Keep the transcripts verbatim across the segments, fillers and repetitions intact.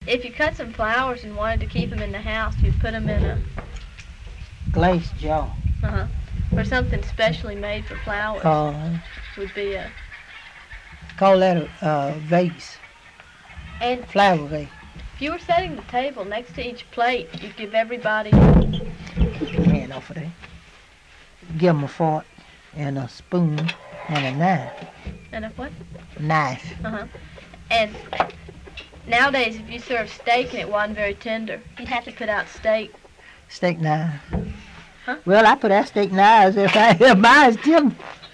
if you cut some flowers and wanted to keep them in the house, you'd put them in a glass jar. uh-huh, or something specially made for flowers. Uh, would be a call that a uh, vase. And flower vase. If you were setting the table next to each plate, you'd give everybody. Keep your hand off of there. Give them a fork and a spoon and a knife. And a what? Knife. Uh huh. And nowadays, if you serve steak and it wasn't very tender, you'd have to put out steak. Steak knife. Huh? Well, I put out steak knives if I have mine, Tim.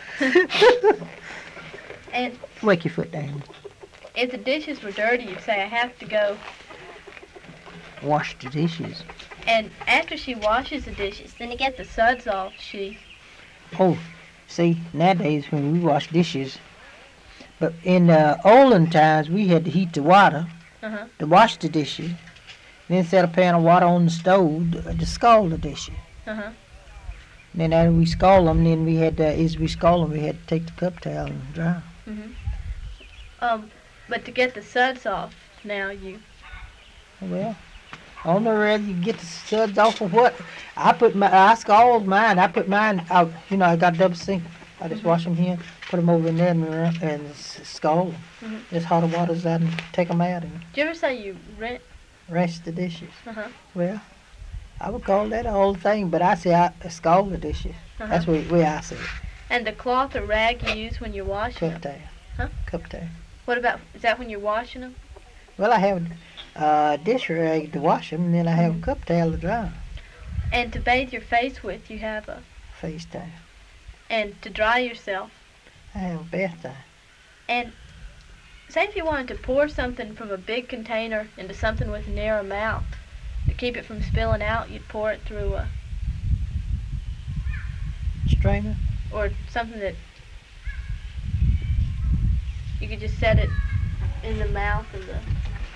And wake your foot down. If the dishes were dirty, you'd say, I have to go wash the dishes. And after she washes the dishes, then to get the suds off, she... Oh, see, nowadays when we wash dishes, but in the olden times, we had to heat the water uh-huh. to wash the dishes, then set a pan of water on the stove to, to scald the dishes. Uh-huh. Then after we scald them, then we had to, as we scald them, we had to take the cup towel and dry. Mm-hmm. Um, but to get the suds off, now you... Well, I don't know whether you get the suds off or what. I put my, I scald mine. I put mine out. You know, I got a double sink. I just mm-hmm. wash them here, put them over in there, and, and scald them. Mm-hmm. Just hot water's out and take them out. And do you ever say you rinse? Rinse the dishes. Uh-huh. Well, I would call that a whole thing, but I say I scald the dishes. Uh-huh. That's the way I say it. And the cloth or rag you use when you're washing Cup them? towel. Huh? Cup towel. What about, is that when you're washing them? Well, I have a uh, dish rag to wash them, and then I have mm-hmm. a cup towel to dry them. And to bathe your face with, you have a... face towel. And to dry yourself? I have a bath towel. And say if you wanted to pour something from a big container into something with a narrow mouth, to keep it from spilling out, you'd pour it through a... strainer? Or something that... you could just set it in the mouth of the...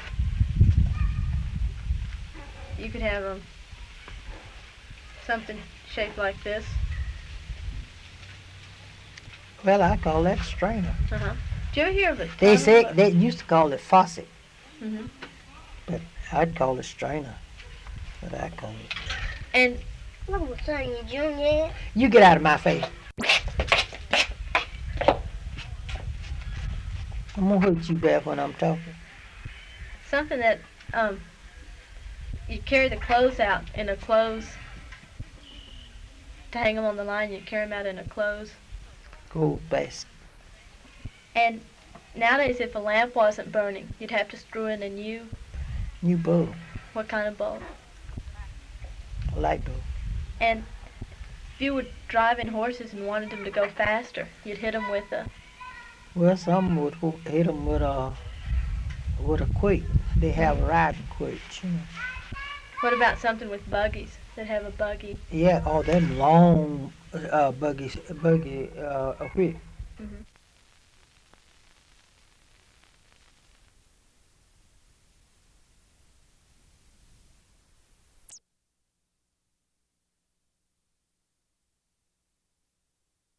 You could have um, something shaped like this. Well, I call that strainer. Uh-huh. Did you ever hear of it? They say a... they used to call it faucet. Mm-hmm. But I'd call it strainer. What I call it. And what was saying, Junior? You get out of my face. I'm gonna hurt you bad when I'm talking. Something that um you carry the clothes out in a clothes to hang them on the line. You carry them out in a clothes. Gold basket. And nowadays, if a lamp wasn't burning, you'd have to screw in a new. New bulb. What kind of bulb? A light bulb. And if you were driving horses and wanted them to go faster, you'd hit them with a. Well, some would hit them with a with a quick. They have a riding quick. You know. What about something with buggies that have a buggy? Yeah, all them long uh, buggies, buggy uh, a whip. Mm-hmm.